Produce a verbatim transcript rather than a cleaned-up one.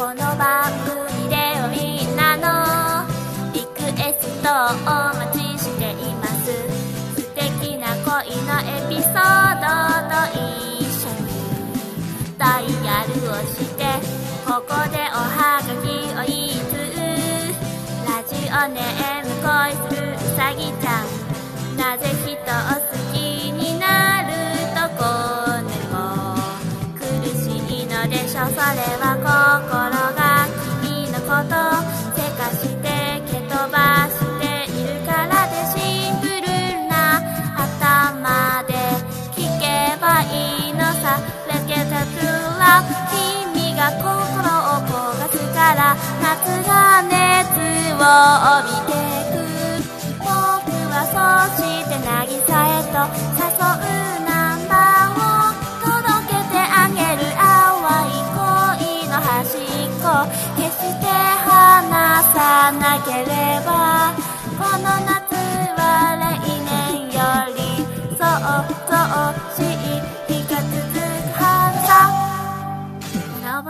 この番組ではみんなのリクエストをお待ちしています。素敵な恋のエピソードと一緒にダイヤルをしてここでおはがきをいつラジオネーム恋するうさぎちゃん、なぜ人を好きになるとこねこ苦しいのでしょ。それは心が君のことせかして蹴飛ばしているからで、シンプルな頭で聞けばいいのさ。 Let's get to love 君が心を焦がすから夏が熱を帯びてく。僕はそうして渚へと誘うナンバーを届けてあげる。淡い恋の端っこ決して離さなければこの夏